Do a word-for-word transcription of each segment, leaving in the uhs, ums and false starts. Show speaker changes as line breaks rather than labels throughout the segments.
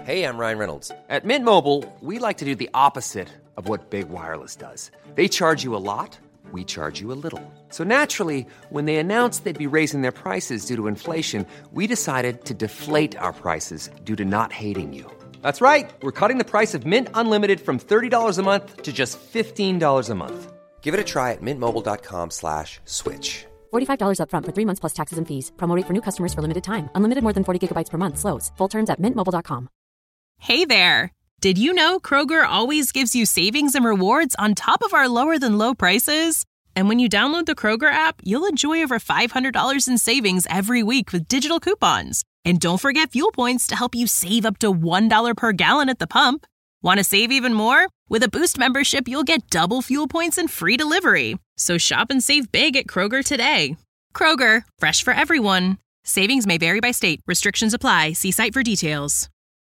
Hey, I'm Ryan Reynolds.
At Mint Mobile, we like to do the opposite of what Big Wireless does. They charge you a lot, we charge you a little. So naturally, when they announced they'd be raising their prices due to inflation, we decided to deflate our prices due to not hating you. That's right. We're cutting the price of Mint Unlimited from thirty dollars a month to just fifteen dollars a month.
Give it a try at mintmobile.com slash switch.
forty-five dollars up front for three months plus taxes and fees. Promo rate for new customers for limited time. Unlimited more than forty gigabytes per month slows. Full terms at mint mobile dot com.
Hey there. Did you know Kroger always gives you savings and rewards on top of our lower than low prices? And when you download the Kroger app, you'll enjoy over five hundred dollars in savings every week with digital coupons. And don't forget fuel points to help you save up to one dollar per gallon at the pump. Want to save even more? With a Boost membership, you'll get double fuel points and free delivery. So shop and save big at Kroger today. Kroger, fresh for everyone. Savings may vary by state. Restrictions apply. See site for details.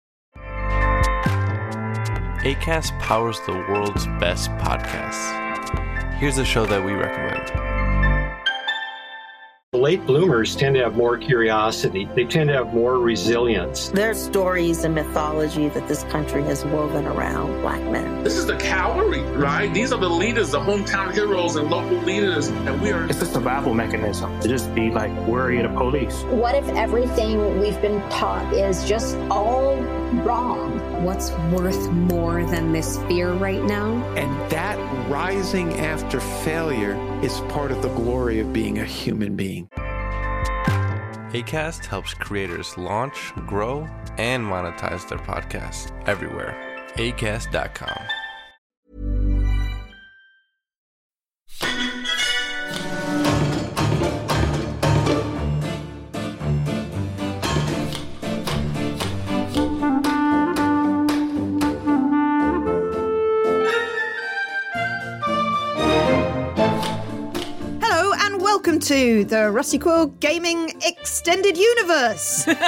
Acast powers the world's best podcasts. Here's a show that we recommend.
Late bloomers tend to have more curiosity. They tend to have more resilience.
There's stories and mythology that this country has woven around Black men.
This is the cavalry, right? These are the leaders, the hometown heroes and local leaders. And we are...
It's a survival mechanism to just be like worried of police.
What if everything we've been taught is just all wrong?
What's worth more than this fear right now?
And that rising after failure is part of the glory of being a human being.
Acast helps creators launch, grow, and monetize their podcasts everywhere. acast dot com.
Welcome to the Rusty Quill Gaming Extended Universe. Your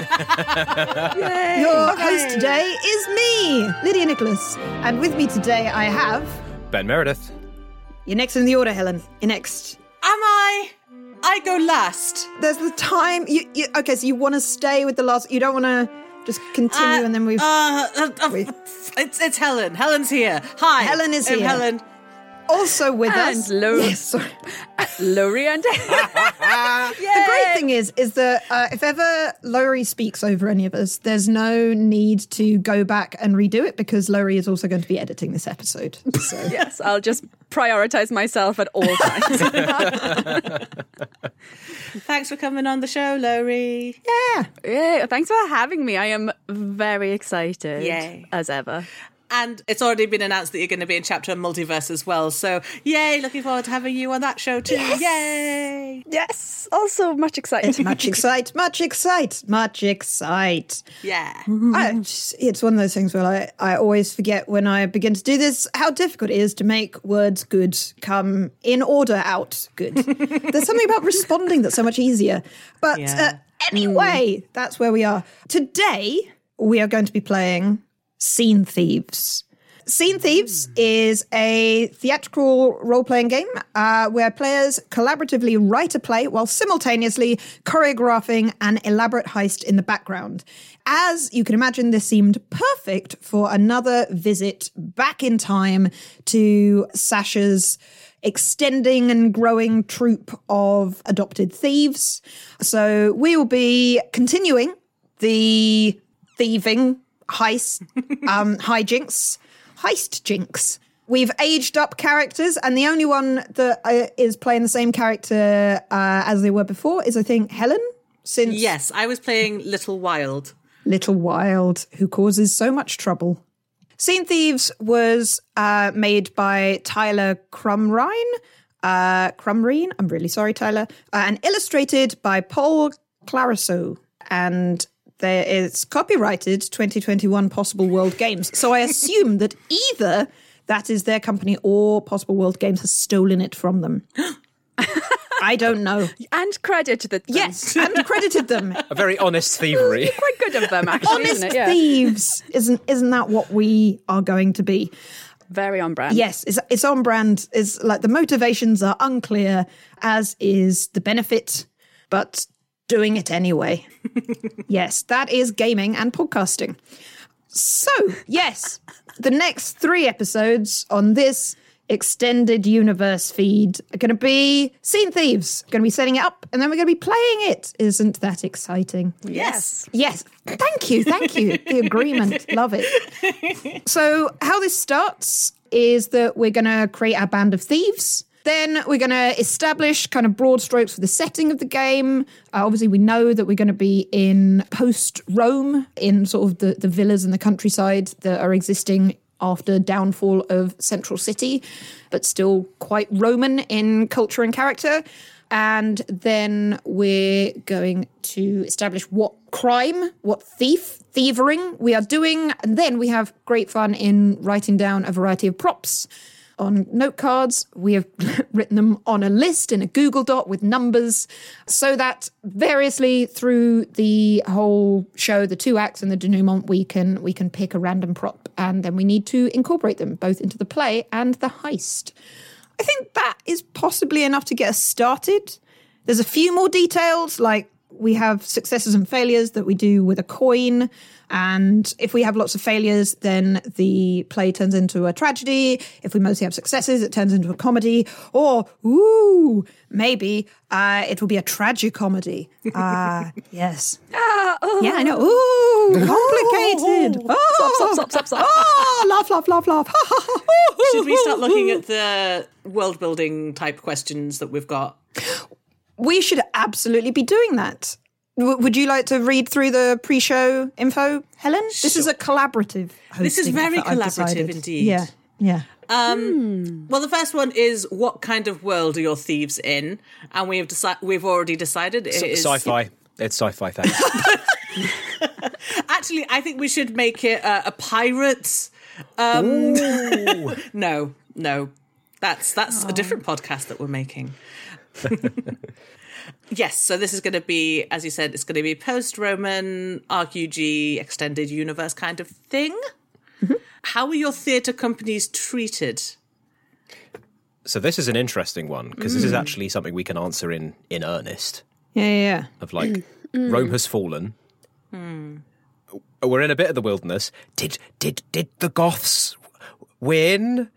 host today is me, Lydia Nicholas. And with me today I have...
Ben Meredith.
You're next in the order, Helen. You're next.
Am I? I go last.
There's the time... You, you, okay, so you want to stay with the last... You don't want to just continue uh, and then we've...
Uh, uh, uh,
we...
It's, it's Helen. Helen's here. Hi.
Helen is
I'm
here.
Helen.
Also with
and
us,
Laurie,
yes, sorry.
Laurie and
the great thing is, is that uh, if ever Laurie speaks over any of us, there's no need to go back and redo it because Laurie is also going to be editing this episode. So.
Yes, I'll just prioritize myself at all times.
Thanks for coming on the show, Laurie.
Yeah,
yeah. Thanks for having me. I am very excited,
Yay.
as ever.
And it's already been announced that you're going to be in Chapter One Multiverse as well. So, yay, looking forward to having you on that show too.
Yes.
Yay.
Yes. Also, much excite.
much excite, much excite, much excite.
Yeah.
I just, it's one of those things where I, I always forget when I begin to do this how difficult it is to make words good come in order out good. There's something about responding that's so much easier. But
yeah.
uh, anyway, that's where we are. Today, we are going to be playing... Scene Thieves. Scene Thieves is a theatrical role-playing game uh, where players collaboratively write a play while simultaneously choreographing an elaborate heist in the background. As you can imagine, this seemed perfect for another visit back in time to Sasha's extending and growing troupe of adopted thieves. So we will be continuing the thieving heist, um, hijinks, heist jinx. We've aged up characters, and the only one that uh, is playing the same character uh, as they were before is, I think, Helen. Since
yes, I was playing Little Wild.
Little Wild, who causes so much trouble. Scene Thieves was uh, made by Tyler Crumrine. Uh, Crumrine, I'm really sorry, Tyler. Uh, and illustrated by Paul Clarisso. And there is copyrighted twenty twenty-one Possible World Games. So I assume that either that is their company or Possible World Games has stolen it from them. I don't know.
And credited them.
Yes, and credited them.
A very honest thievery.
Quite good of them, actually.
Honest
isn't it? Yeah.
thieves. Isn't isn't that what we are going to be?
Very on brand.
Yes, it's, it's on brand. It's like the motivations are unclear, as is the benefit, but doing it anyway. Yes, that is gaming and podcasting. So, yes, the next three episodes on this extended universe feed are going to be Scene Thieves. Going to be setting it up, and then we're going to be playing it. Isn't that exciting?
Yes.
Yes. Thank you. Thank you. The agreement. Love it. So how this starts is that we're going to create our band of thieves. Then we're going to establish kind of broad strokes for the setting of the game. Uh, obviously, we know that we're going to be in post-Rome, in sort of the, the villas and the countryside that are existing after downfall of Central City, but still quite Roman in culture and character. And then we're going to establish what crime, what thief, thievering we are doing. And then we have great fun in writing down a variety of props on note cards. We have written them on a list in a Google Doc with numbers, so that variously through the whole show, the two acts and the denouement, we can we can pick a random prop, and then we need to incorporate them both into the play and the heist. I think that is possibly enough to get us started. There's a few more details, like we have successes and failures that we do with a coin. And if we have lots of failures, then the play turns into a tragedy. If we mostly have successes, it turns into a comedy. Or, ooh, maybe uh, it will be a tragicomedy. Ah, uh, yes.
Ah, oh.
Yeah, I know. Ooh, complicated. Oh,
stop, stop, stop, stop, stop.
Oh, laugh, laugh, laugh, laugh.
Should we start looking at the world-building type questions that we've got?
We should absolutely be doing that. W- would you like to read through the pre-show info, Helen?
Sure.
This is a collaborative hosting.
This is very
that I've
collaborative
decided.
indeed.
Yeah, yeah.
Um,
Hmm.
Well, the first one is, what kind of world are your thieves in? And we have deci- we've already decided it
S-
is
sci-fi. It's sci-fi, thanks.
Actually, I think we should make it uh, a pirates. Um, no, no, that's that's
Oh.
a different podcast that we're making. Yes, so this is going to be, as you said, it's going to be post-Roman, R Q G, extended universe kind of thing. Mm-hmm. How are your theatre companies treated?
So this is an interesting one, because
Mm.
this is actually something we can answer in, in earnest.
Yeah, yeah, yeah.
Of like,
Mm.
Rome has fallen.
Mm.
We're in a bit of the wilderness. Did did did the Goths win?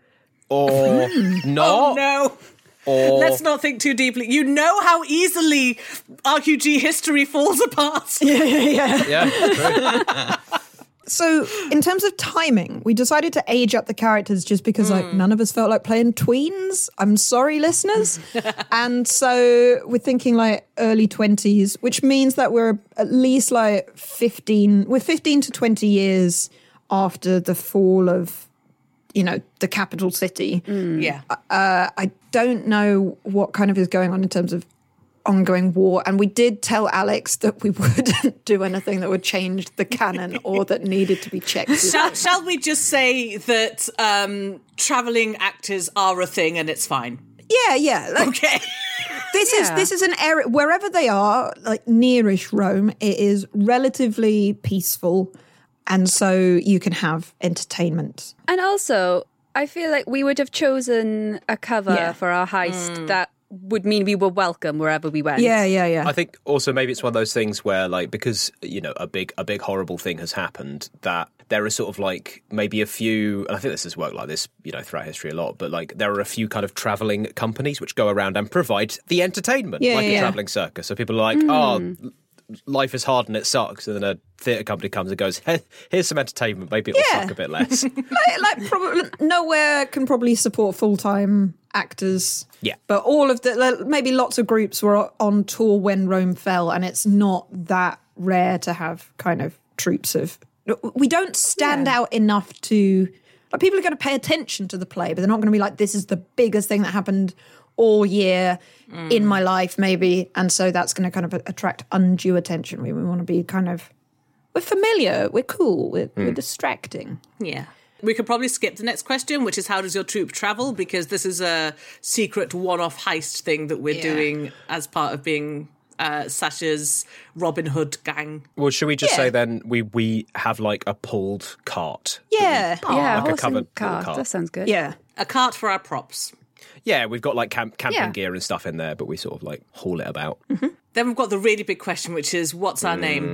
Or not?
Oh, no.
Or...
Let's not think too deeply. You know how easily R Q G history falls apart.
Yeah, yeah,
yeah. Yeah, true.
So, in terms of timing, we decided to age up the characters just because,
Mm.
like, none of us felt like playing tweens. I'm sorry, listeners. And so we're thinking, like, early twenties, which means that we're at least, like, fifteen. We're fifteen to twenty years after the fall of, you know, the capital city.
Yeah.
Uh, I don't know what kind of is going on in terms of ongoing war, and we did tell Alex that we wouldn't do anything that would change the canon or that needed to be checked.
Shall, shall we just say that um, travelling actors are a thing and it's fine?
Yeah, yeah. Like,
okay.
This
Yeah.
is this is an area wherever they are, like nearish Rome, it is relatively peaceful, and so you can have entertainment.
And also, I feel like we would have chosen a cover
Yeah.
for our heist that would mean we were welcome wherever we went.
Yeah, yeah, yeah.
I think also maybe it's one of those things where, like, because, you know, a big a big horrible thing has happened, that there is sort of like maybe a few, and I think this has worked like this, you know, throughout history a lot, but like there are a few kind of travelling companies which go around and provide the entertainment,
Yeah,
like
yeah.
a travelling circus. So people are like, oh, life is hard and it sucks, and then a theatre company comes and goes, hey, here's some entertainment, maybe it'll
Yeah.
suck a bit less.
like, like probably nowhere can probably support full-time actors.
Yeah.
But all of the, like, maybe lots of groups were on tour when Rome fell, and it's not that rare to have kind of troops of, we don't stand
Yeah.
out enough to, like, people are going to pay attention to the play, but they're not going to be like, this is the biggest thing that happened all year in my life, maybe. And so that's going to kind of attract undue attention. We, we want to be kind of, we're familiar, we're cool, we're, we're distracting.
Yeah. We could probably skip the next question, which is how does your troop travel? Because this is a secret one-off heist thing that we're
Yeah.
doing as part of being uh, Sasha's Robin Hood gang.
Well, should we just
Yeah.
say then we, we have like a pulled cart?
Yeah.
Yeah,
Like a
horse
covered
and cart.
cart.
That sounds good.
Yeah.
A cart for our props.
Yeah, we've got like camp- camping
Yeah.
gear and stuff in there, but we sort of like haul it about.
Then we've got the really big question, which is what's our name?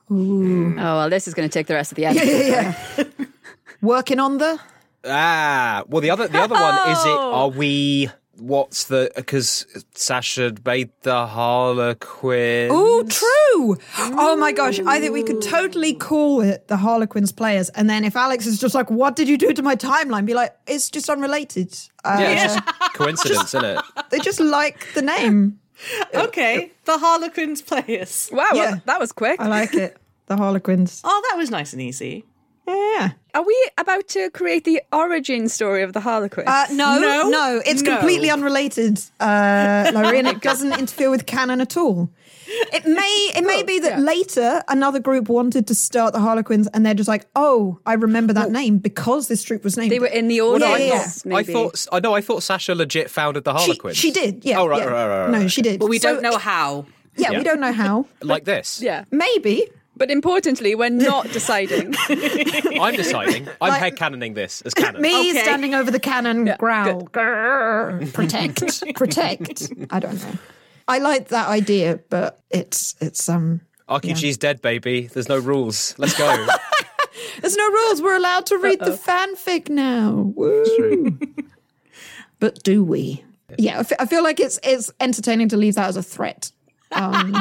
Ooh.
Oh, well, this is going to take the rest of the episode.
Yeah, yeah, yeah. Working on the...
Ah, well, the other the other one is it, are we... What's the... Because Sasha made the Harlequins.
Oh, true. Oh, my gosh. I think we could totally call it the Harlequins players. And then if Alex is just like, what did you do to my timeline? Be like, it's just unrelated. Uh,
Yeah, it's just coincidence, isn't it?
They just like the name.
Okay, the Harlequins players.
Wow,
Yeah.
well, that was quick.
I like it. The Harlequins.
Oh, that was nice and easy.
Yeah.
Are we about to create the origin story of the Harlequins?
Uh, no,
No?
no, it's
No.
completely unrelated, uh, Laurie, and it doesn't interfere with canon at all. It may it may be that
yeah.
later another group wanted to start the Harlequins, and they're just like, oh, I remember that name because this troop was named.
They were in the
Well,
order.
no, I,
yeah,
thought,
yeah.
I
maybe.
thought I know I thought Sasha legit founded the
She,
Harlequins.
she did, yeah.
Oh, right,
yeah.
right, right, right,
No,
right.
she did.
But we
So-
don't know how.
Yeah,
Yeah.
we don't know how.
Like this.
Yeah.
Maybe.
But importantly, we're not deciding.
I'm deciding. I'm
Like-
headcanoning this as canon.
Me
Okay.
standing over the cannon, growl, grrr, protect, protect. I don't know. I like that idea, but it's it's um.
R Q G's dead, baby. There's no rules. Let's go.
There's no rules. We're allowed to read the fanfic now. Woo. But do we? Yeah, I fe- I feel like it's it's entertaining to leave that as a threat. Um,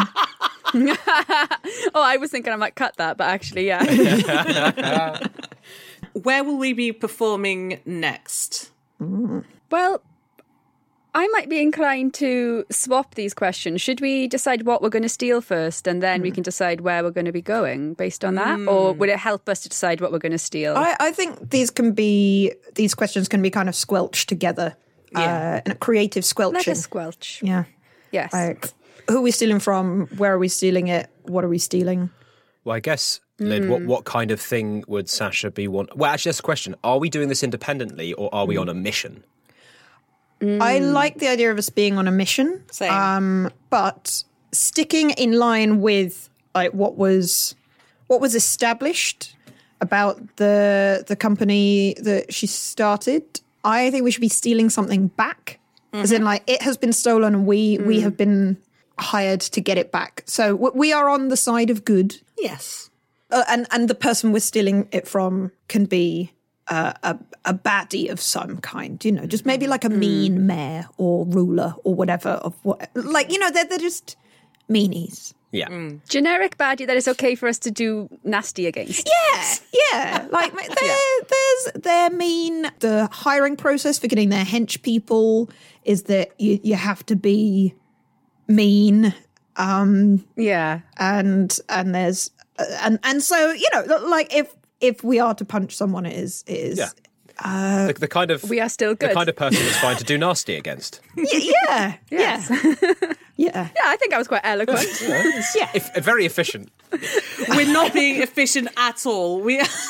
Oh, I was thinking I might cut that, but actually, yeah.
Where will we be performing next?
Well, I might be inclined to swap these questions. Should we decide what we're going to steal first, and then we can decide where we're going to be going based on that? Or would it help us to decide what we're going to steal?
I, I think these can be these questions can be kind of squelched together uh, in a creative squelching.
Like a squelch.
Yeah.
Yes.
Like, who are we stealing from? Where are we stealing it? What are we stealing?
Well, I guess, Lyd, what, what kind of thing would Sasha be want? Well, actually, that's a question. Are we doing this independently, or are we on a mission?
I like the idea of us being on a mission.
Same.
Um, but sticking in line with like what was what was established about the the company that she started, I think we should be stealing something back. Mm-hmm. As in, like, it has been stolen and we mm. we have been hired to get it back. So w- we are on the side of good.
Yes.
Uh, and, and the person we're stealing it from can be uh, a, a baddie of some kind, you know, just maybe like a mean mm. mayor or ruler or whatever of what, like, you know, they're, they're just meanies.
Yeah.
Mm. Generic baddie that is okay for us to do nasty against.
Yeah, yeah. Like, they're, yeah. there's, they're mean. The hiring process for getting their hench people is that you, you have to be mean. Um,
yeah.
And, and there's, uh, and, and so, you know, like if, if we are to punch someone, it is, it is.
Yeah.
Uh,
the, the kind of
we are still good.
The kind of person that's fine to do nasty against.
Y- yeah,
yes.
yeah, yeah.
Yeah, I think I was quite eloquent.
Yeah, if, very efficient.
We're not being efficient at all. We.
What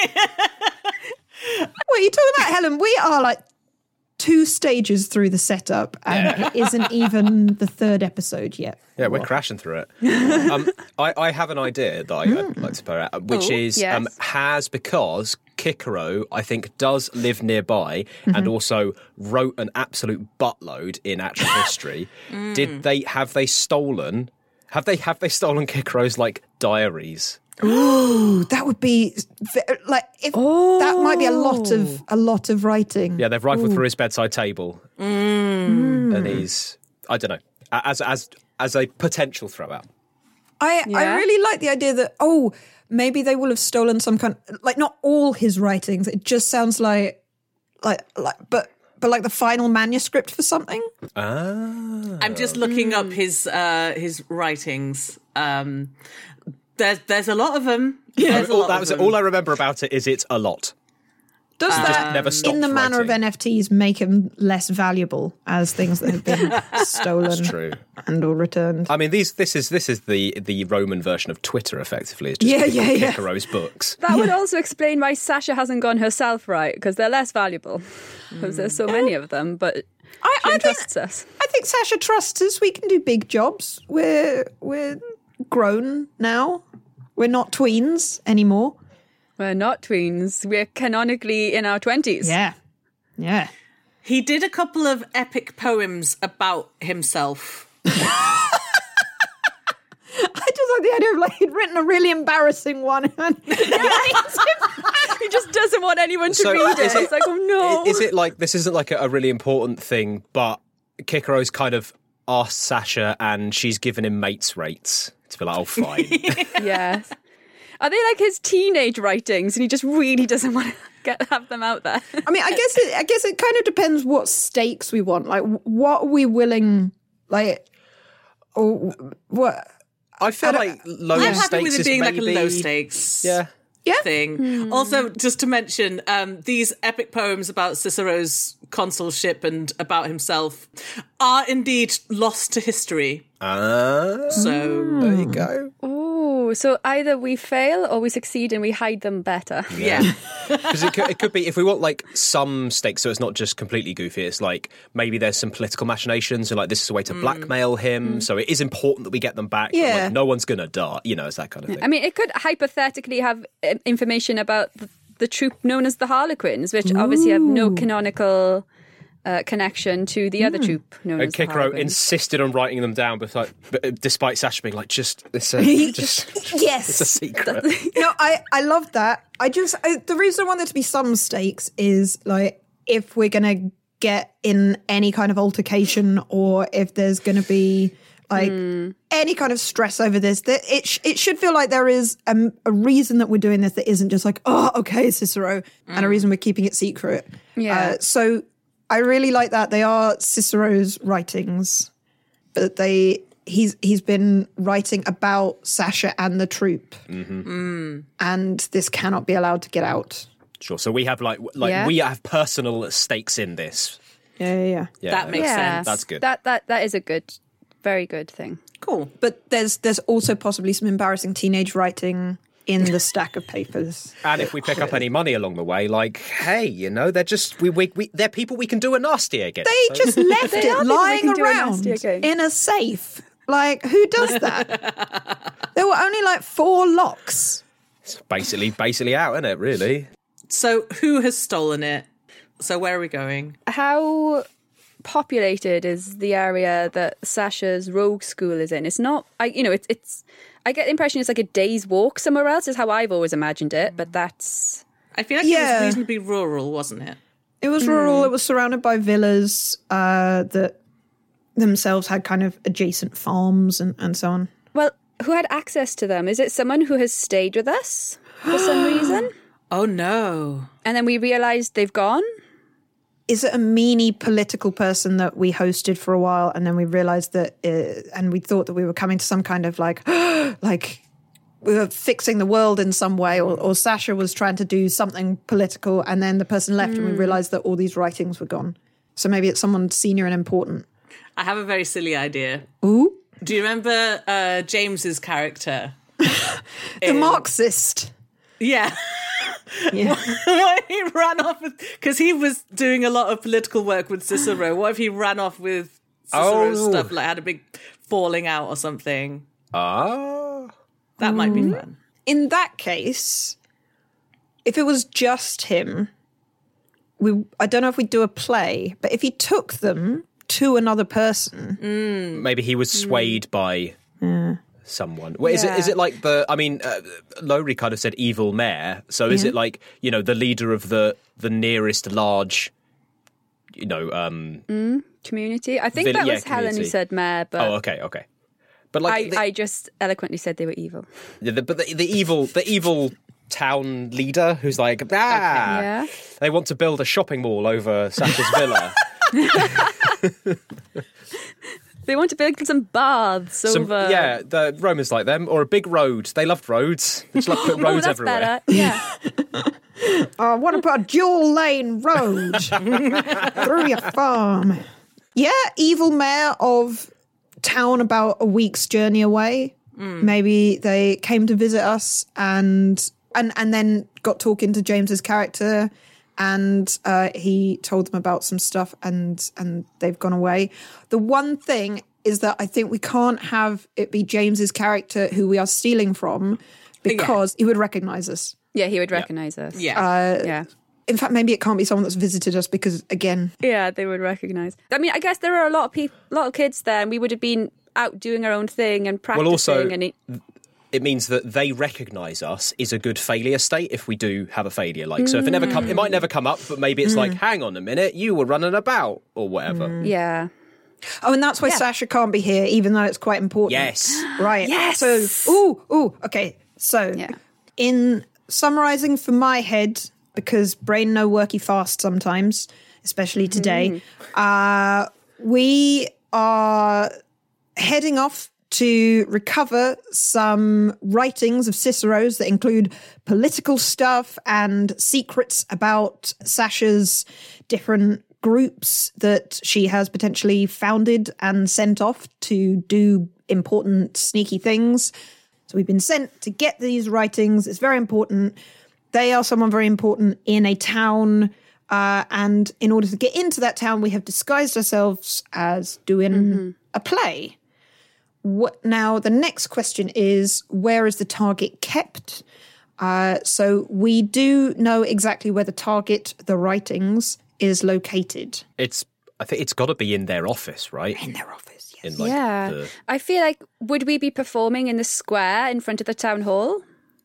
are you talking about, Helen? We are like two stages through the setup, and yeah. it isn't even the third episode yet.
Yeah, we're what? crashing through it. um, I, I have an idea that I, mm. I'd like to put out, which oh, is
yes.
um, has because Kikero, I think, does live nearby mm-hmm. and also wrote an absolute buttload in actual history. Mm. Did they have they stolen? Have they have they stolen Kikero's like diaries?
Ooh, that would be like if oh. that might be a lot of a lot of writing.
Yeah, they've rifled
Ooh.
through his bedside table,
mm.
and he's I don't know as as as a potential throwout.
I yeah. I really like the idea that oh maybe they will have stolen some kind like not all his writings. It just sounds like like like but. But like the final manuscript for something.
Ah.
I'm just looking mm. up his uh, his writings. Um, there's there's a lot of them.
Yeah, all, that was all I remember about it is it's a lot.
Does
um,
that,
never
in the manner
writing.
of N F Ts, make them less valuable as things that have been stolen
That's true.
and or returned?
I mean, these this is this is the the Roman version of Twitter. Effectively, it's just
yeah, yeah, yeah.
Kikero's books.
That
yeah.
would also explain why Sasha hasn't gone herself right, because they're less valuable because mm. there's so many of them. But
I,
she
I
trusts
think,
us.
I think Sasha trusts us. We can do big jobs. We're we're grown now. We're not tweens anymore.
We're not tweens. We're canonically in our twenties.
Yeah. Yeah.
He did a couple of epic poems about himself.
I just like the idea of like he'd written a really embarrassing one. And
he just doesn't want anyone to
So
read it.
is it-
It's like, oh no.
Is it like this isn't like a, a really important thing, but Kikaro's kind of asked Sasha and she's given him mates rates to be like, oh, fine.
Yes. Are they like his teenage writings and he just really doesn't want to get have them out there?
I mean, I guess it, I guess it kind of depends what stakes we want. Like, what are we willing, like, or what?
I feel
I don't-
like low
I'm
stakes
happy with it
is
being
maybe...
like a low stakes
Yeah.
Yeah.
thing. Also, just to mention, um, these epic poems about Cicero's consulship and about himself are indeed lost to history.
Ah,
So
there you go.
Oh, so either we fail or we succeed and we hide them better.
Yeah.
Because it could, it could be, if we want like some stakes, so it's not just completely goofy, it's like maybe there's some political machinations, so like this is a way to blackmail him, so it is important that we get them back, but
Yeah.
like, no one's gonna die, you know, it's that kind of thing.
I mean, it could hypothetically have uh, information about the, the troop known as the Harlequins, which obviously have no canonical uh, connection to the other troop known
And
as the
Kikero
Harlequins.
insisted on writing them down, but like, but despite Sasha being like, just it's a, just
Yes.
it's a secret.
No, I, I love that. I just, I, the reason I want there to be some stakes is like, if we're going to get in any kind of altercation or if there's going to be like any kind of stress over this, that it, sh- it should feel like there is a, a reason that we're doing this that isn't just like, oh, okay, Cicero, and a reason we're keeping it secret.
Yeah.
Uh, so I really like that. They are Cicero's writings, but they he's he's been writing about Sasha and the troop,
Mm-hmm.
and this cannot be allowed to get out.
Sure. So we have like like
Yeah.
we have personal stakes in this.
Yeah, yeah, yeah.
Yeah,
That makes
Yeah.
sense.
That's good.
That that that is a good, very good thing.
Cool.
But there's there's also possibly some embarrassing teenage writing in the stack of papers.
And if we pick up any money along the way, like, hey, you know, they're just we we, we they're people we can do a nasty against.
They
so-
just left
They are
it
people we
lying
can do a
around
nasty against.
in a safe. Like, who does that? There were only like four locks.
It's basically basically out, isn't it? Really.
So who has stolen it? So where are we going?
How populated is the area that Sasha's rogue school is in? It's not, I you know, it's it's. I get the impression it's like a day's walk somewhere else. Is how I've always imagined it, but that's.
I feel like
Yeah.
it was reasonably rural, wasn't it?
It was rural. It was surrounded by villas uh, that themselves had kind of adjacent farms and, and so on.
Well, who had access to them? Is it someone who has stayed with us for some reason?
Oh no.
And then we realised they've gone?
Is it a meanie political person that we hosted for a while, and then we realised that, uh, and we thought that we were coming to some kind of like, like we were fixing the world in some way, or, or Sasha was trying to do something political, and then the person left, and we realised that all these writings were gone. So maybe it's someone senior and important.
I have a very silly idea.
Ooh,
Do you remember uh, James's character?
the Marxist.
Yeah.
Yeah.
What if he ran off with, because he was doing a lot of political work with Cicero. What if he ran off with Cicero's
Oh.
stuff, like had a big falling out or something?
Ah.
That might be fun.
In that case, if it was just him, we I don't know if we'd do a play, but if he took them to another person,
Maybe he was swayed by someone. Well, is it is
Yeah.
it like the? I mean, uh, Lowry kind of said evil mayor. So is
Yeah.
it like, you know, the leader of the the nearest large, you know? um
Community? I think
Vill-
that
yeah,
was Helen who
community.
said mayor, but
Oh, okay, okay. But like,
I,
the,
I just eloquently said they were evil.
the, the- but the, the evil the evil town leader who's like, ah,
Yeah.
they want to build a shopping mall over Sasha's villa.
They want to build some baths
Some-
over.
yeah, the Romans like them, or a big road. They loved roads. They just like put
Oh,
roads
that's
everywhere.
better. Yeah.
I want to put a dual lane road through your farm. Yeah, evil mayor of town about a week's journey away. Maybe they came to visit us and and and then got talking to James's character, and uh, he told them about some stuff, and and they've gone away. The one thing is that I think we can't have it be James's character who we are stealing from, because he would recognize us.
Yeah, he would recognise us.
Yeah.
Uh,
Yeah.
In fact, maybe it can't be someone that's visited us because, again,
Yeah, they would recognise. I mean, I guess there are a lot of people, a lot of kids there, and we would have been out doing our own thing and practicing.
also,
and it,
it means that they recognise us is a good failure state if we do have a failure. Like, so if it never come, it might never come up, but maybe it's
Mm.
like, hang on a minute, you were running about or whatever.
Yeah.
Oh, and that's why
Yeah.
Sasha can't be here, even though it's quite important.
Yes.
Right.
Yes.
So, ooh, ooh, okay. So,
Yeah.
in summarising for my head, because brain no worky fast sometimes, especially today, uh, we are heading off to recover some writings of Cicero's that include political stuff and secrets about Sasha's different groups that she has potentially founded and sent off to do important sneaky things. So we've been sent to get these writings. It's very important. They are someone very important in a town. Uh, and in order to get into that town, we have disguised ourselves as doing mm-hmm. a play. What, now, the next question is, where is the target kept? Uh, so we do know exactly where the target, the writings, is located.
It's, I think it's got to be in their office, right?
In their office, yes.
In like
yeah.
the...
I feel like, would we be performing in the square in front of the town hall?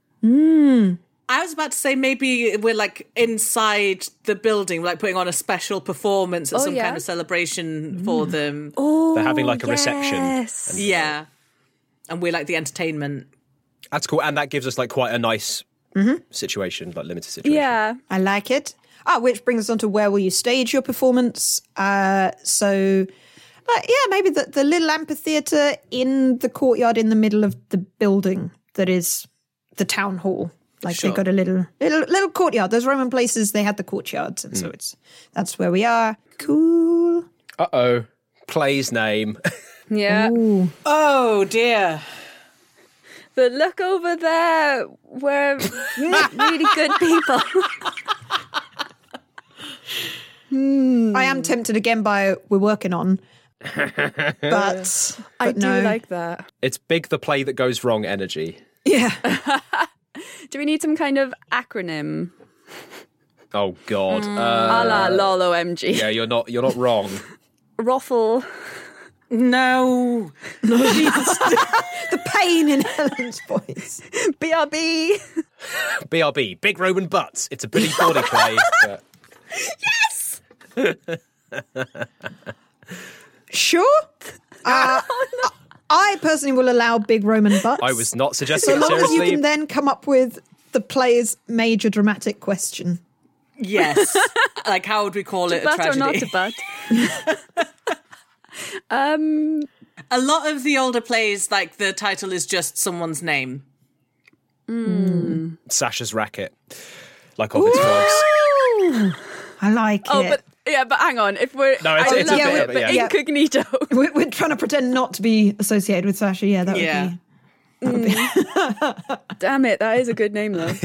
Hmm.
I was about to say maybe we're like inside the building, like putting on a special performance or
Oh,
some
yeah.
kind of celebration for them.
Oh,
They're having like a reception.
yes.
Yeah. And we're like the entertainment.
That's cool. And that gives us like quite a nice
Mm-hmm.
situation, like limited situation.
Yeah.
I like it. Ah, which brings us on to where will you stage your performance? Uh, so, uh, yeah, maybe the, the little amphitheatre in the courtyard in the middle of the building that is the town hall. Like
Sure.
they've got a little, little little courtyard. Those Roman places, they had the courtyards, and so it's that's where we are. Cool.
Uh oh, play's name.
Yeah.
Ooh.
Oh, dear.
But look over there. We're really good people.
Hmm. I am tempted again by we're working on, but, but
I do
no.
like that.
It's big the play that goes wrong energy.
Yeah.
Do we need some kind of acronym?
Oh God.
Mm.
Uh,
A la LOL O M G.
yeah, you're not you're not wrong.
Ruffle.
No.
The pain in Helen's voice.
B R B.
B R B, Big Roman Butts. It's a pretty body play. But...
Yes!
Sure. Uh, I personally will allow big Roman butts.
I was not suggesting
So
it
long as you
seriously.
can then come up with the player's major dramatic question.
Yes. Like, how would we call
To
it a
butt or not
tragedy?
to butt? um,
A lot of the older plays, like, the title is just someone's name.
mm.
Sasha's racket, like Ovid's frogs.
I like
Oh,
it.
but yeah, but hang on. If we're
No, it's-
I
it's a
love
bit-
it,
but
but
yeah.
incognito.
We're, we're trying to pretend not to be associated with Sasha. Yeah, that would
Yeah.
be. That would be.
Damn it, that is a good name though.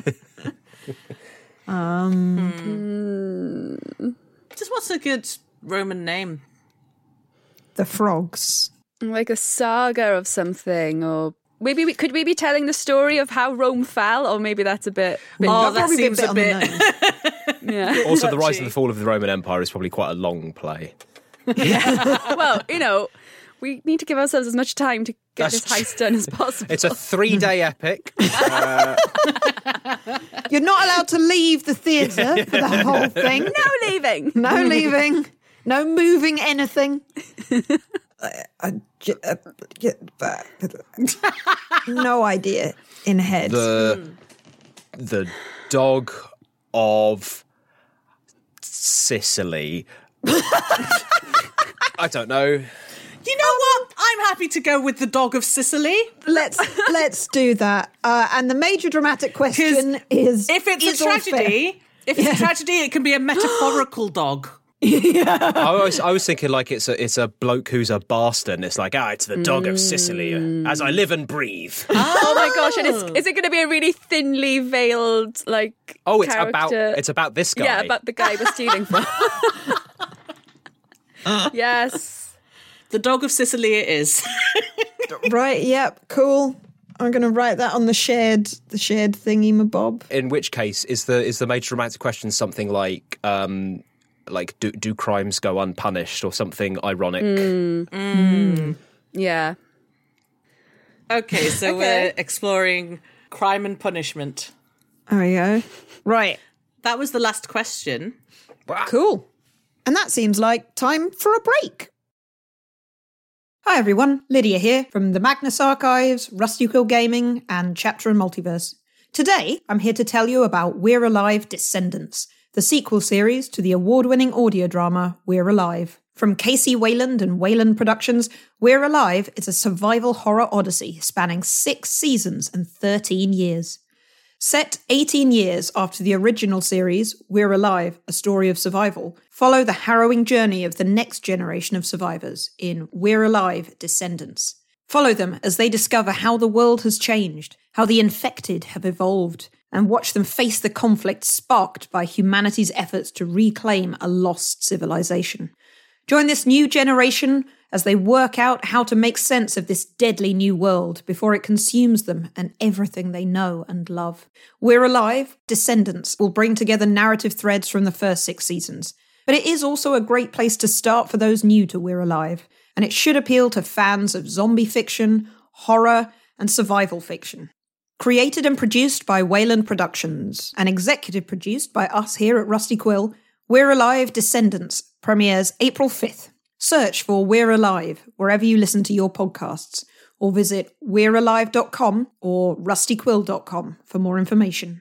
um,
mm.
Just what's a good Roman name?
The frogs.
Like a saga of something, or maybe we, could we be telling the story of how Rome fell, or maybe that's a bit. bit
Oh,
That'd
that
probably be
seems a
on the
bit.
nose.
yeah.
Also, the rise and the fall of the Roman Empire is probably quite a long play.
Well, you know, we need to give ourselves as much time to get
That's
this heist done as possible.
It's a three-day epic. Uh,
You're not allowed to leave the theatre for the whole thing.
No leaving.
No leaving. No moving anything. Uh, uh, j- uh, j- uh, no idea in head.
the the dog of Sicily. I don't know.
You know what? I'm happy to go with the dog of Sicily.
Let's let's do that. Uh, and the major dramatic question is:
If it's
is
a
all
tragedy, if it's a tragedy, it can be a metaphorical dog.
I was I was thinking like it's a it's a bloke who's a bastard. And it's like ah, it's the dog of Sicily as I live and breathe.
Oh my gosh! And it's, is it going to be a really thinly veiled like?
Oh, it's
character?
about it's about this guy.
Yeah, about the guy we're stealing from. Yes,
the dog of Sicily. It is.
Right? Yep. Cool. I'm going to write that on the shared the shared thingy, my bob.
In which case, is the is the major dramatic question something like um like do do crimes go unpunished or something ironic?
Mm. Mm. Yeah.
Okay, so
Okay.
we're exploring crime and punishment.
There we go. Right.
That was the last question.
Cool. And that seems like time for a break. Hi everyone, Lydia here from the Magnus Archives, Rusty Quill Gaming, and Chapter and Multiverse. Today, I'm here to tell you about We're Alive Descendants, the sequel series to the award-winning audio drama We're Alive. From Casey Wayland and Wayland Productions, We're Alive is a survival horror odyssey spanning six seasons and thirteen years. Set eighteen years after the original series, We're Alive, A Story of Survival, follow the harrowing journey of the next generation of survivors in We're Alive Descendants. Follow them as they discover how the world has changed, how the infected have evolved, and watch them face the conflict sparked by humanity's efforts to reclaim a lost civilization. Join this new generation as they work out how to make sense of this deadly new world before it consumes them and everything they know and love. We're Alive, Descendants will bring together narrative threads from the first six seasons, but it is also a great place to start for those new to We're Alive, and it should appeal to fans of zombie fiction, horror, and survival fiction. Created and produced by Wayland Productions, and executive produced by us here at Rusty Quill, We're Alive Descendants premieres April fifth. Search for We're Alive wherever you listen to your podcasts, or visit we're alive dot com or rusty quill dot com for more information.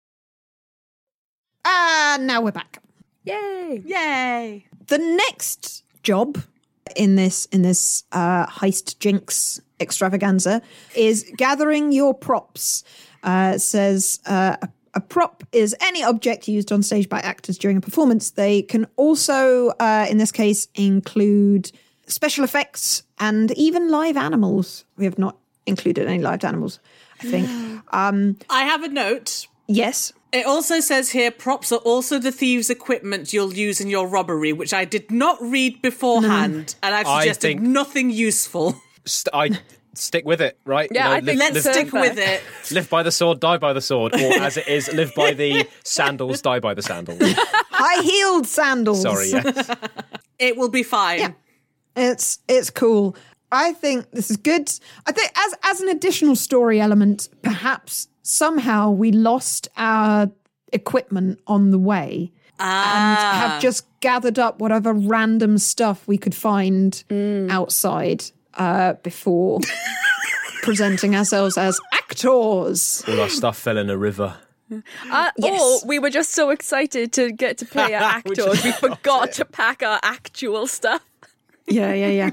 And now we're back.
Yay!
Yay!
The next job in this in this uh, heist jinx extravaganza is gathering your props. Uh, it says uh, a A prop is any object used on stage by actors during a performance. They can also, uh, in this case, include special effects and even live animals. We have not included any live animals, I think. Um,
I have a note.
Yes.
It also says here, props are also the thieves' equipment you'll use in your robbery, which I did not read beforehand, no. and I've suggested I think nothing useful.
St- I... Stick with it, right?
Yeah,
you know,
I think
live,
let's
live,
stick with it.
Live by the sword, die by the sword. Or as it is, live by the sandals, die by the sandals.
High-heeled sandals.
Sorry, yes.
It will be fine.
Yeah. It's it's cool. I think this is good. I think as as an additional story element, perhaps somehow we lost our equipment on the way.
Ah.
And have just gathered up whatever random stuff we could find mm. outside. Uh, before presenting ourselves as actors.
All our stuff fell in a river.
Uh,
yes.
Or we were just so excited to get to play our actors, we forgot to pack our actual stuff.
Yeah, yeah, yeah.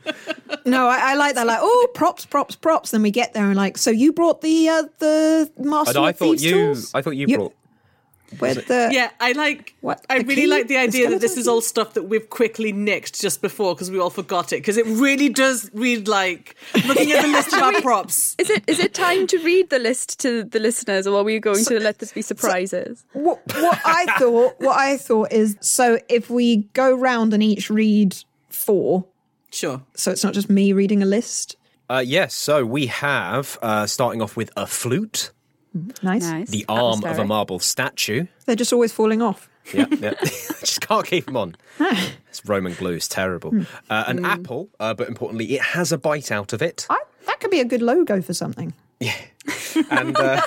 No, I, I like that. Like, oh, props, props, props. Then we get there and like, so you brought the uh, the master
and I
of
thought
thieves
you,
tools?
I thought you,
you
brought.
With the
yeah, I like.
What
I
the
really
key?
like the idea
the
that this is all stuff that we've quickly nicked just before because we all forgot it. Because it really does read like looking at the list of our props.
Is it is it time to read the list to the listeners, or are we going so, to let this be surprises?
So, what what I thought, what I thought is, so if we go round and each read four,
sure.
So it's not just me reading a list.
Uh, yes. So we have uh, starting off with a flute.
Nice.
nice.
The arm of a marble statue.
They're just always falling off.
Yeah, yeah. Just can't keep them on. It's Roman glue is terrible. Mm. Uh, an mm. apple, uh, but importantly, it has a bite out of it.
I, that could be a good logo for something.
Yeah. And uh,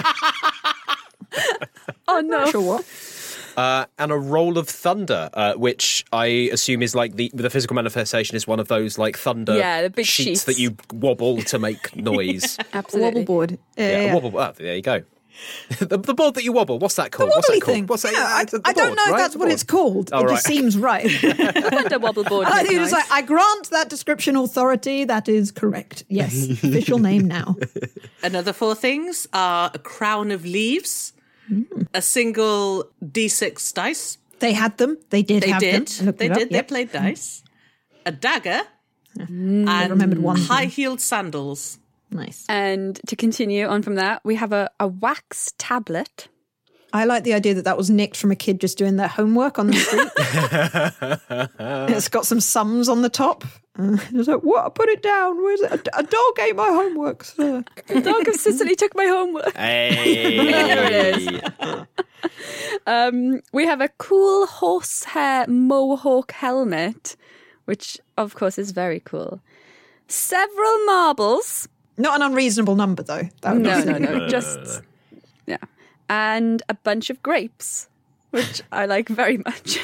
oh no,
not sure what.
Uh, and a roll of thunder, uh, which I assume is like the the physical manifestation is one of those like thunder
yeah, the big
sheets,
sheets
that you wobble to make noise.
Absolutely,
wobble board.
Yeah,
yeah,
yeah.
yeah.
A wobble board. Oh, there you go. the, the board that you wobble. What's that called?
The
what's
wobbly
that called?
thing.
What's that?
Yeah,
uh,
I,
the, the
I don't
board,
know if
right?
that's
the
what
board.
it's called.
Oh,
it
right.
just seems right.
The wobble board.
I think
nice.
it's like I grant that description authority. That is correct. Yes, official name now.
Another four things are a crown of leaves, mm. a single D six dice.
They had them. They did
they
have
did.
them.
They did.
Yep.
They played dice. A dagger.
Mm,
and
I remembered one
high-heeled sandals.
Nice.
And to continue on from that, we have a, a wax tablet.
I like the idea that that was nicked from a kid just doing their homework on the street. It's got some sums on the top. Uh, it's like, what? Put it down. Where's it? A, a dog ate my homework, sir.
The dog of Sicily took my homework.
Hey.
There it is. Um, we have a cool horsehair mohawk helmet, which of course is very cool. Several marbles,
Not an unreasonable number, though. That would
No,
be
no, no,
no,
just
no, no.
yeah, and a bunch of grapes, which I like very much.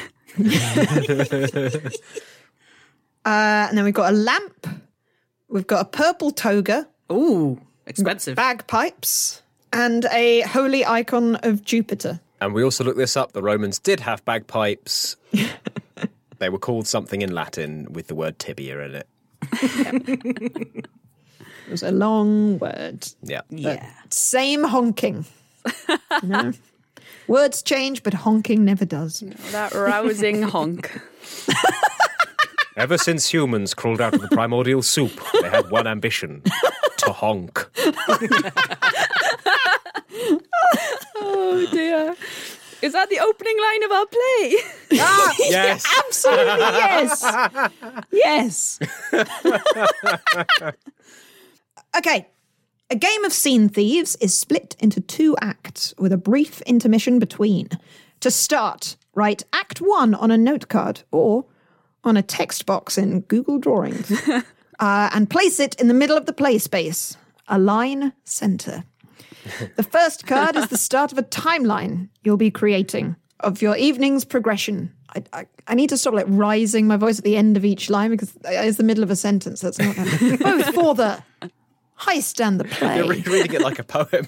Uh, and then we've got a lamp. We've got a purple toga.
Ooh, expensive.
Bagpipes. And a holy icon of Jupiter.
And we also looked this up. The Romans did have bagpipes. They were called something in Latin with the word tibia in it.
It was a long word.
Yeah.
Yeah.
Same honking. You know? Words change, but honking never does.
That rousing honk.
Ever since humans crawled out of the primordial soup, they had one ambition, to honk.
Oh dear. Is that the opening line of our play?
Ah,
Yes.
Absolutely, yes. Yes. Okay. A game of Scene Thieves is split into two acts with a brief intermission between. To start, write Act One on a note card or on a text box in Google Drawings uh, and place it in the middle of the play space, align center. The first card is the start of a timeline you'll be creating of your evening's progression. I, I, I need to stop like rising my voice at the end of each line because it's the middle of a sentence. That's not both for the heist and the play.
You're re- reading it like a poem.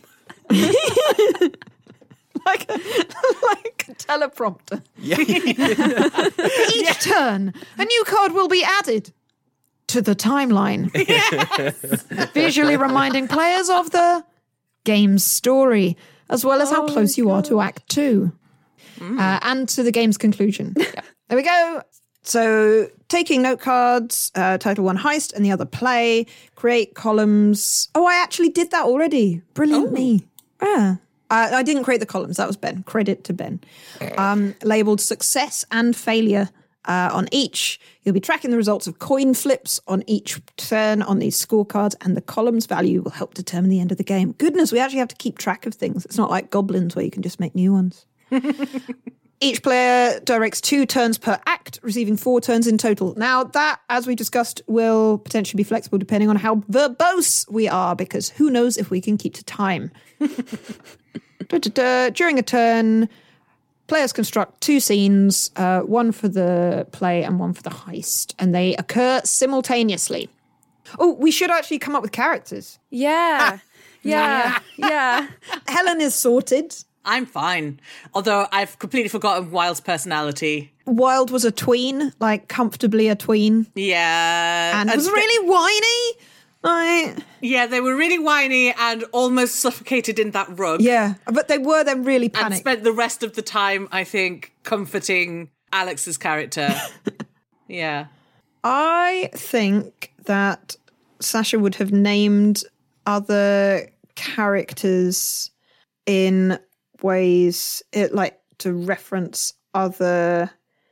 like, a, like a teleprompter.
Yeah.
Each yeah. turn, a new card will be added to the timeline. Yes. Visually reminding players of the game's story, as well as oh how close you are to Act Two, mm. uh, and to the game's conclusion. Yeah. There we go. So, taking note cards, uh, title one heist and the other play, create columns. Oh, I actually did that already. Brilliant oh. me. Yeah. Uh, I didn't create the columns. That was Ben. Credit to Ben. Um, labeled success and failure uh, on each. You'll be tracking the results of coin flips on each turn on these scorecards, and the columns value will help determine the end of the game. Goodness, we actually have to keep track of things. It's not like Goblins where you can just make new ones. Each player directs two turns per act, receiving four turns in total. Now, that, as we discussed, will potentially be flexible depending on how verbose we are, because who knows if we can keep to time. During a turn, players construct two scenes, uh, one for the play and one for the heist, and they occur simultaneously. Oh, we should actually come up with characters.
Yeah. Ah. Yeah. Yeah. Yeah.
Helen is sorted.
I'm fine. Although I've completely forgotten Wild's personality.
Wild was a tween, like comfortably a tween.
Yeah.
And, and was really whiny. Like,
yeah, they were really whiny and almost suffocated in that rug.
Yeah, but they were then really panicked.
And spent the rest of the time, I think, comforting Alex's character. Yeah.
I think that Sasha would have named other characters in ways it like to reference other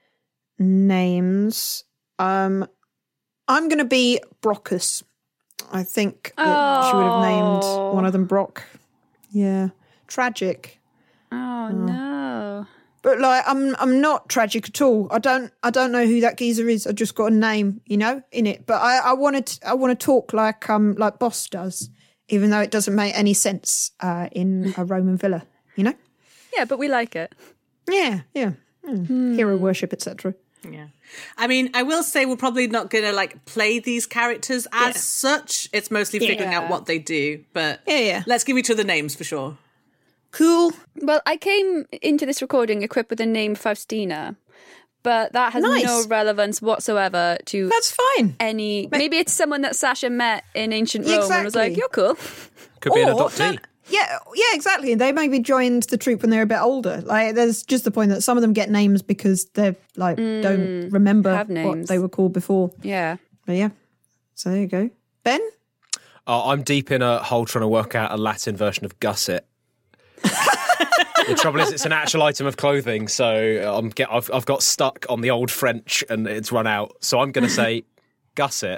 names. Um, I'm going to be Brockus. I think that oh. she would have named one of them Brock. Yeah, tragic.
Oh uh, no!
But like, I'm I'm not tragic at all. I don't I don't know who that geezer is. I just got a name, you know, in it. But I I wanted I want to talk like um like Boss does, even though it doesn't make any sense uh, in a Roman villa, you know.
Yeah, but we like it.
Yeah, yeah. Mm. Hmm. Hero worship, et cetera.
Yeah. I mean, I will say we're probably not going to like play these characters as yeah. such. It's mostly figuring yeah. out what they do. But
yeah, yeah.
let's give each other names for sure.
Cool.
Well, I came into this recording equipped with the name Faustina, but that has
nice.
no relevance whatsoever to
That's fine.
any... Maybe it's someone that Sasha met in ancient Rome
exactly.
and was like, you're cool.
Could be
or,
an adoptee.
Yeah, yeah, exactly. They maybe joined the troupe when they're a bit older. Like, there's just the point that some of them get names because they like mm, don't remember what they were called before.
Yeah,
but yeah. So there you go, Ben.
Oh, I'm deep in a hole trying to work out a Latin version of gusset. The trouble is, it's an actual item of clothing, so I'm get I've I've got stuck on the old French and it's run out. So I'm going to say gusset.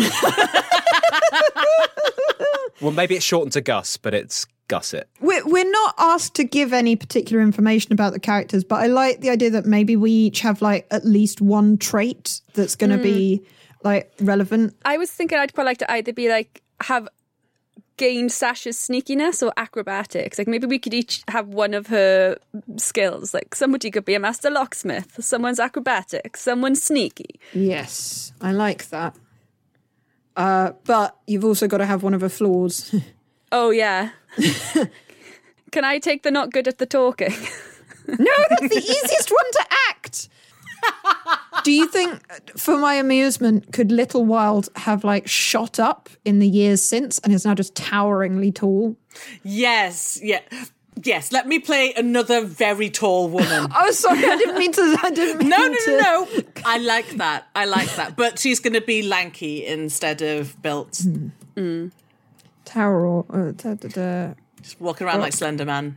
Well, maybe it's shortened to Gus, but it's Gusset.
We're, we're not asked to give any particular information about the characters, but I like the idea that maybe we each have like at least one trait that's going to mm. be like relevant.
I was thinking I'd quite like to either be like have gained Sasha's sneakiness or acrobatics? Like maybe we could each have one of her skills. Like somebody could be a master locksmith, someone's acrobatic, someone's sneaky.
Yes, I like that. Uh, but you've also got to have one of her flaws.
Oh, yeah. Can I take the not good at the talking?
No, that's the easiest one to act. Do you think, for my amusement, could Little Wild have like shot up in the years since and is now just toweringly tall?
Yes, yeah. Yes, let me play another very tall woman.
Oh, sorry, I didn't mean to. I didn't mean
no, no,
to.
no, no. I like that. I like that. But she's going to be lanky instead of built.
Mm. Mm. Tower or uh, da, da, da.
Just walking around oh. like Slender Man.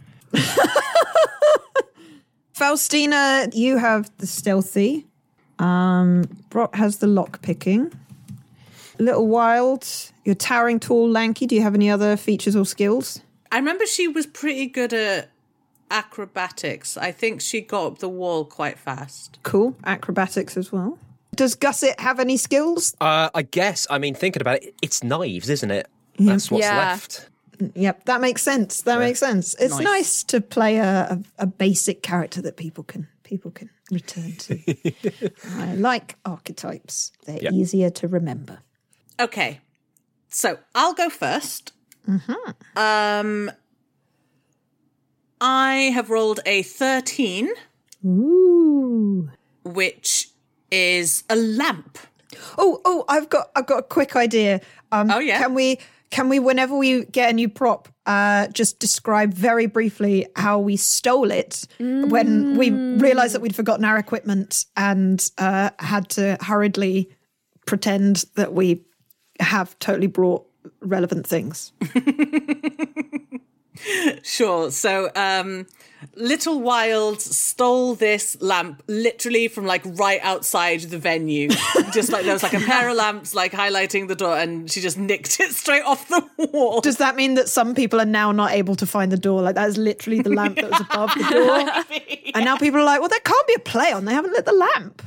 Faustina, you have the stealthy. Um, Brock has the lock picking. Little Wild, you're towering, tall, lanky. Do you have any other features or skills?
I remember she was pretty good at acrobatics. I think she got up the wall quite fast.
Cool. Acrobatics as well. Does Gusset have any skills?
Uh, I guess. I mean, thinking about it, it's knives, isn't it? That's what's
yeah.
left.
Yep, that makes sense. That yeah. makes sense. It's nice, nice to play a, a, a basic character that people can people can return to. I like archetypes. They're yep. easier to remember.
Okay, so I'll go first.
Mm-hmm.
Um, I have rolled a thirteen.
Ooh.
Which is a lamp.
Oh, oh! I've got, I've got a quick idea. Um,
oh yeah.
Can we, can we, whenever we get a new prop, uh, just describe very briefly how we stole it mm. when we realised that we'd forgotten our equipment and uh, had to hurriedly pretend that we have totally brought relevant things.
Sure. So, um, Little Wild stole this lamp literally from like right outside the venue. Just like there was like a pair of lamps like highlighting the door and she just nicked it straight off the wall.
Does that mean that some people are now not able to find the door? Like that is literally the lamp that was above the door. Maybe. And now people are like, well, there can't be a play on. They haven't lit the lamp.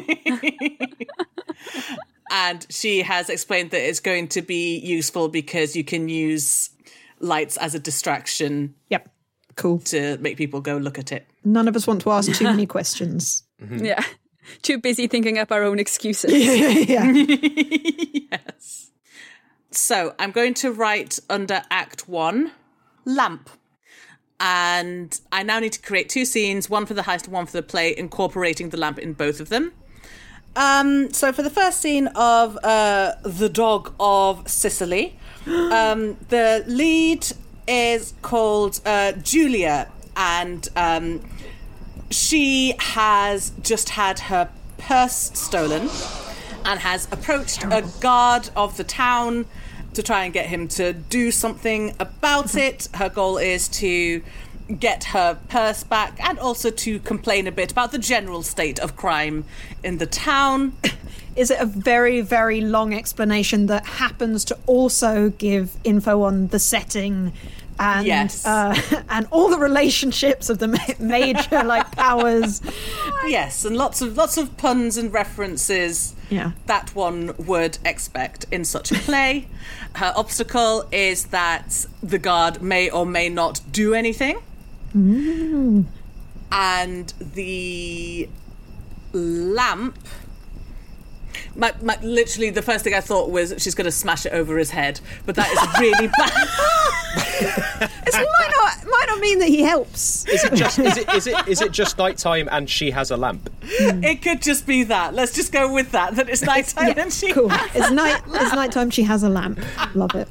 And she has explained that it's going to be useful because you can use lights as a distraction.
Yep. Cool.
To make people go look at it.
None of us want to ask too many questions.
Mm-hmm. Yeah. Too busy thinking up our own excuses.
yeah. yeah,
yeah. Yes. So I'm going to write under Act One, lamp. And I now need to create two scenes, one for the heist and one for the play, incorporating the lamp in both of them. Um, so for the first scene of uh, The Dog of Sicily, um, the lead is called uh, Julia, and um, she has just had her purse stolen and has approached a guard of the town to try and get him to do something about it. Her goal is to get her purse back and also to complain a bit about the general state of crime in the town.
Is it a very, very long explanation that happens to also give info on the setting and
yes.
uh, and all the relationships of the major like powers?
Yes, and lots of lots of puns and references
yeah.
that one would expect in such a play. Her obstacle is that the guard may or may not do anything.
Mm.
And the lamp... My, my, literally, the first thing I thought was she's going to smash it over his head, but that is really bad.
It might not might not mean that he helps.
Is it just is it is it is it just nighttime and she has a lamp?
Mm. It could just be that. Let's just go with that. That it's nighttime
yeah,
and she.
Cool.
Has
it's night. It's nighttime. She has a lamp. Love it.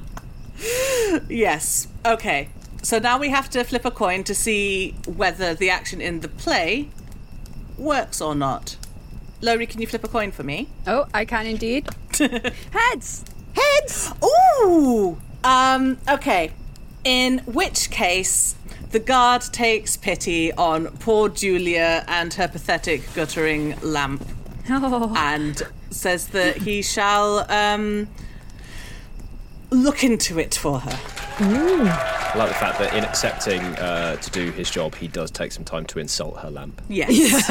Yes. Okay. So now we have to flip a coin to see whether the action in the play works or not. Laurie, can you flip a coin for me?
Oh, I can indeed. Heads!
Heads! Ooh! Um, okay. In which case, the guard takes pity on poor Julia and her pathetic guttering lamp.
Oh.
And says that he shall um, look into it for her.
Ooh.
I like the fact that in accepting uh, to do his job, he does take some time to insult her lamp.
Yes.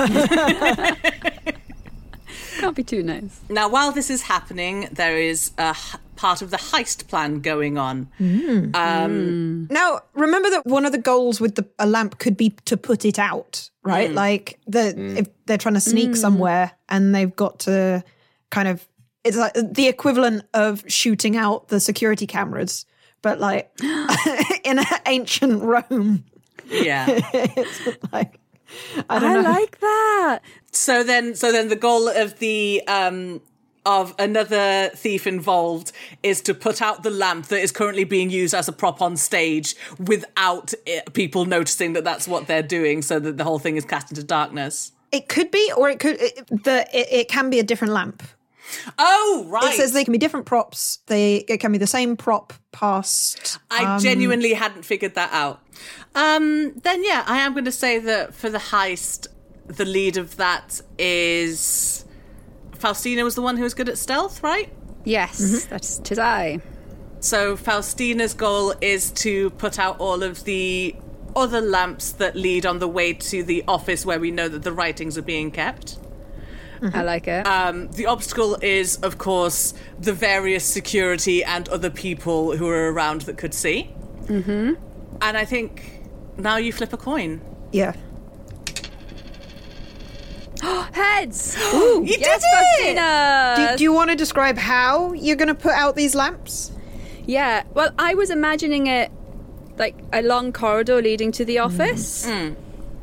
Can't be too nice.
Now, while this is happening, there is a part of the heist plan going on.
Mm.
Um,
now, remember that one of the goals with the, a lamp could be to put it out, right?
Mm.
Like the
Mm.
if they're trying to sneak
Mm.
somewhere and they've got to kind of, it's like the equivalent of shooting out the security cameras, but like in ancient Rome.
Yeah.
It's like, I don't
I
know.
like that.
So then, so then the goal of the um, of another thief involved is to put out the lamp that is currently being used as a prop on stage without it, people noticing that that's what they're doing, so that the whole thing is cast into darkness.
It could be, or it could. It, the it, it can be a different lamp.
Oh, right.
It says they can be different props. They it can be the same prop past.
I
um,
genuinely hadn't figured that out. Um, then yeah, I am going to say that for the heist, the lead of that is Faustina was the one who was good at stealth, right?
Yes,
Mm-hmm.
that's tis I.
So Faustina's goal is to put out all of the other lamps that lead on the way to the office where we know that the writings are being kept.
Mm-hmm. I like it.
Um, the obstacle is, of course, the various security and other people who are around that could see.
Mm-hmm.
And I think now you flip a coin.
Yeah.
Heads!
Ooh,
you
yes,
did it! Faustina!
Do, do you want to describe how you're going to put out these lamps?
Yeah, well, I was imagining it like a long corridor leading to the office.
Mm.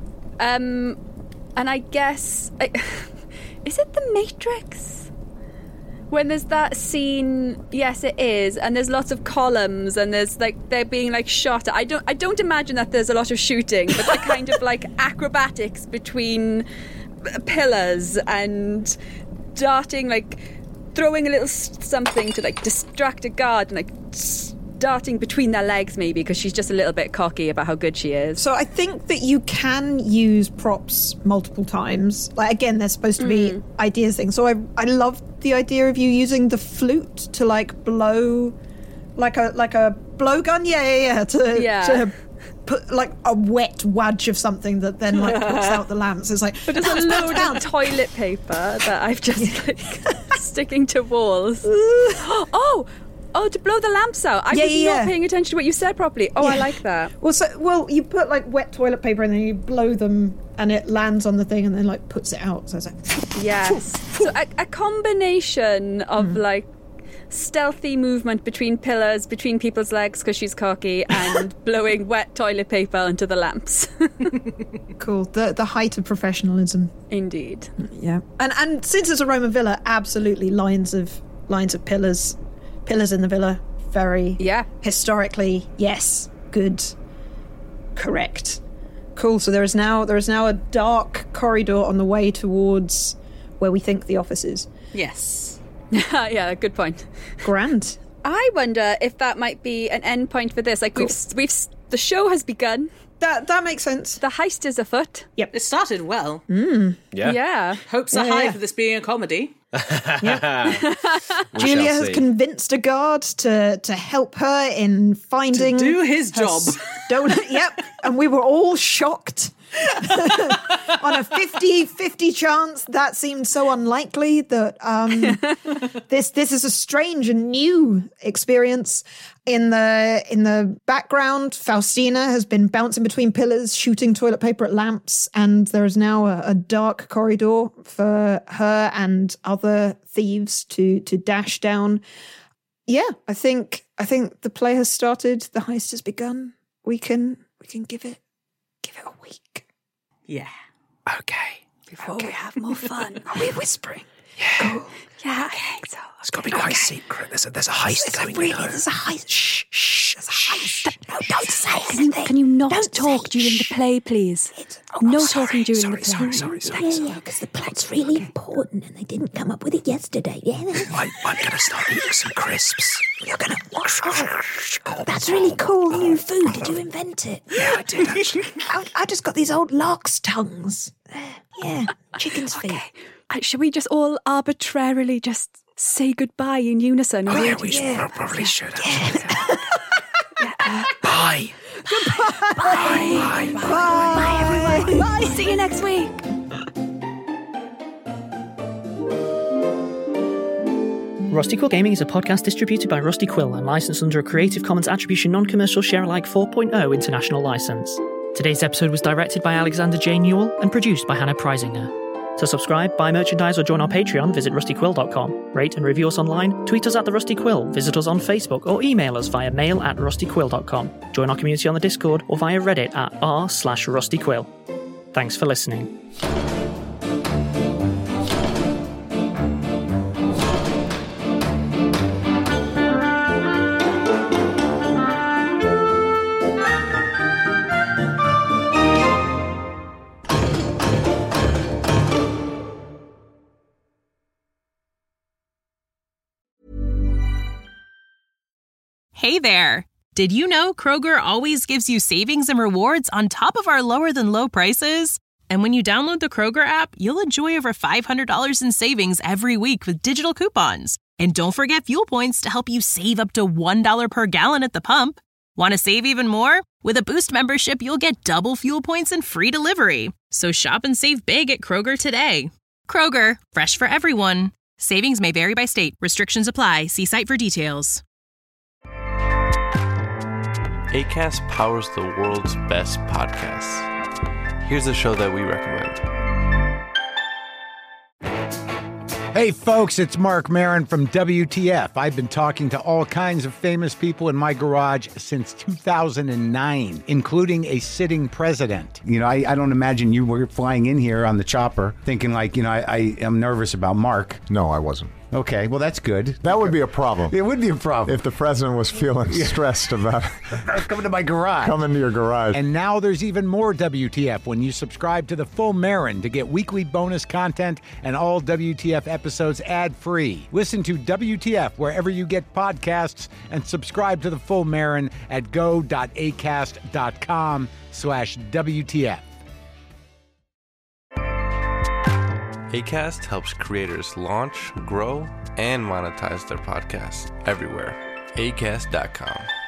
Um, and I guess... I, is it the Matrix? When there's that scene, yes, it is, and there's lots of columns, and there's like they're being like shot at. I don't, I don't imagine that there's a lot of shooting, but they're kind of like acrobatics between pillars and darting, like throwing a little something to like distract a guard, and like darting between their legs, maybe because she's just a little bit cocky about how good she is.
So I think that you can use props multiple times. Like again, they're supposed to be
Mm.
ideas things. So I I love the idea of you using the flute to like blow, like a like a blowgun. Yeah, yeah, yeah. To
Yeah.
to put like a wet wadge of something that then like puts out the lamps. It's like
But there's a load of toilet paper that I've just like sticking to walls. oh, oh, to blow the lamps out. I
Yeah,
was
yeah,
not
yeah.
paying attention to what you said properly. Oh, I
Yeah.
like that.
Well, so well, you put like wet toilet paper and then you blow them, and it lands on the thing and then like puts it out. So it's like
Yes. So a, a combination of like stealthy movement between pillars, between people's legs because she's cocky, and blowing wet toilet paper into the lamps.
cool. The the height of professionalism.
Indeed.
Yeah. And and since it's a Roman villa, absolutely lines of lines of pillars, pillars in the villa. Very
yeah.
Historically, yes, good, correct, cool. So there is now there is now a dark corridor on the way towards where we think the office is.
Yes.
Yeah, good point.
Grand.
I wonder if that might be an end point for this. Like
Cool.
we've we've the show has begun.
That that makes sense.
The heist is afoot.
Yep.
It started well.
Mm.
Yeah.
Yeah.
Hopes are
Yeah,
high
yeah.
for this being a comedy.
We
Julia
shall
has
see.
convinced a guard to to help her in finding
To do his
her
job.
stolen- yep, and we were all shocked. On a fifty-fifty chance, that seemed so unlikely that um, this this is a strange and new experience. In the in the background, Faustina has been bouncing between pillars, shooting toilet paper at lamps, and there is now a, a dark corridor for her and other thieves to to dash down. Yeah, I think I think the play has started. The heist has begun. We can we can give it give it a week.
Yeah.
Okay.
Before we have more fun.
Are we whispering?
Yeah.
Cool.
Yeah, I think so.
It's got to be quite secret. There's a, there's a heist
It's
going
a really,
on.
there's a heist. Shh, shh. There's a heist. No, don't say
Can you,
anything.
can you not
Don't
talk
say
during the play, please?
It's-
no
oh,
talking during
sorry,
the play.
sorry, sorry, sorry,
Yeah,
sorry.
yeah, because the plot's really important and they didn't come up with it yesterday. Yeah,
I, I'm going to start eating some crisps.
you're gonna. Oh, that's really cool new food. Did you invent it?
Yeah, I did actually.
I, I just got these old lark's tongues. There.
Yeah, chicken's feet.
Okay. Uh, should we just all arbitrarily just say goodbye in unison?
Oh, yeah,
Would-
we should,
Yeah.
probably should. Actually. Bye.
Bye.
Bye.
Bye, everyone. Bye. See you next week.
Rusty Quill Gaming is a podcast distributed by Rusty Quill and licensed under a Creative Commons Attribution Non-Commercial Share-alike four point oh international license. Today's episode was directed by Alexander J. Newell and produced by Hannah Preisinger. To subscribe, buy merchandise, or join our Patreon, visit rusty quill dot com. Rate and review us online, tweet us at The Rusty Quill, visit us on Facebook, or email us via mail at rusty quill dot com. Join our community on the Discord or via Reddit at r slash rustyquill. Thanks for listening.
Hey there! Did you know Kroger always gives you savings and rewards on top of our lower-than-low prices? And when you download the Kroger app, you'll enjoy over five hundred dollars in savings every week with digital coupons. And don't forget fuel points to help you save up to one dollar per gallon at the pump. Want to save even more? With a Boost membership, you'll get double fuel points and free delivery. So shop and save big at Kroger today. Kroger, fresh for everyone. Savings may vary by state. Restrictions apply. See site for details.
Acast powers the world's best podcasts. Here's a show that we recommend.
Hey folks, it's Mark Maron from W T F. I've been talking to all kinds of famous people in my garage since two thousand nine, including a sitting president. You know, I, I don't imagine you were flying in here on the chopper thinking like, you know, I, I am nervous about Mark.
No, I wasn't.
Okay, well, that's good.
That would be a problem.
It would be a problem.
If the president was feeling stressed about
coming to my garage.
Coming to your garage.
And now there's even more W T F when you subscribe to the full Marin to get weekly bonus content and all W T F episodes ad-free. Listen to W T F wherever you get podcasts and subscribe to the full Marin at go.acast.com slash WTF.
Acast helps creators launch, grow, and monetize their podcasts everywhere. acast dot com.